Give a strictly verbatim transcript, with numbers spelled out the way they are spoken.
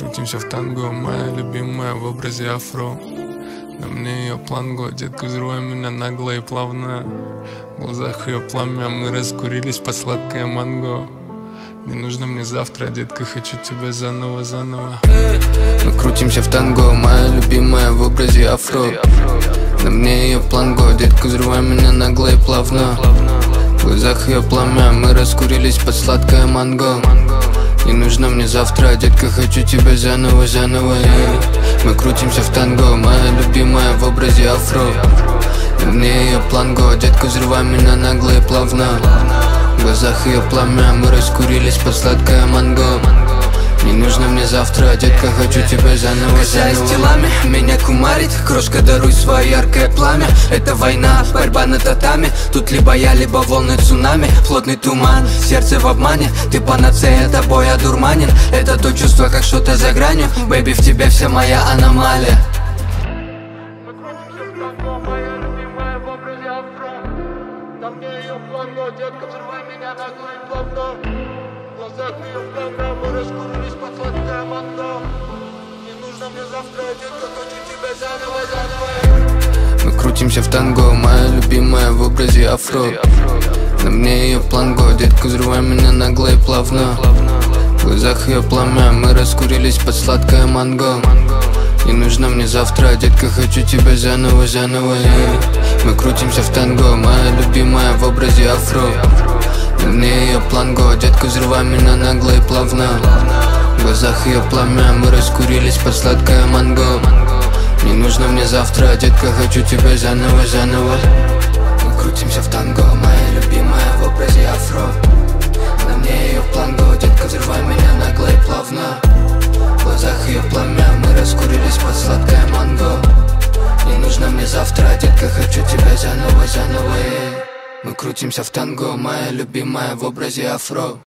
крутимся в танго, моя любимая в образе афро. На мне ее планго, детка, взрывай меня нагло и плавно. В глазах ее пламя, мы раскурились под сладкое манго. Не нужно мне завтра, детка, хочу тебя заново, заново. Мы крутимся в танго, моя любимая в образе афро. На мне ее планго, детка, взрывай меня нагло и плавно. В глазах ее пламя, мы раскурились под сладкое манго. Не нужно мне завтра, детка, хочу тебя заново, заново. Мы крутимся в танго, моя любимая в образе афро. На мне ее планго, детка, взрывай меня нагло и плавно. В глазах ее пламя, мы раскурились под сладкое манго. Не нужно мне завтра, детка, хочу тебя заново, Касаясь заново. телами, меня кумарит, крошка, даруй свое яркое пламя. Это война, борьба на татами. Тут либо я, либо волны цунами. Плотный туман, сердце в обмане. Ты панацея, тобой одурманен. Это то чувство, как что-то за гранью. Бэйби, в тебе вся моя аномалия. Там мне ее планго, детка, взрывай меня нагло и плавно. В глазах ее пламя, мы раскурились под сладкое манго. Не нужно мне завтра, детка, хочу тебя заново, заново. Мы крутимся в танго, моя любимая в образе афро. На мне ее планго, детка, взрывай меня нагло и плавно. В глазах ее пламя, мы раскурились под сладкое манго. Не нужно мне завтра, детка, хочу тебя заново, заново. Мы крутимся в танго, моя любимая в образе афро. На мне ее планго, детка, взрывай меня нагло и плавно. В глазах ее пламя, мы раскурились под сладкое манго. Не нужно мне завтра, детка, хочу тебя заново, заново. Мы крутимся в танго, моя любимая в образе афро. На мне ее планго, детка, взрывай меня нагло и плавно. В глазах ее пламя, мы раскурились под сладкое манго. Не нужно мне завтра, детка, хочу тебя заново, заново. Мы крутимся в танго, моя любимая в образе афро.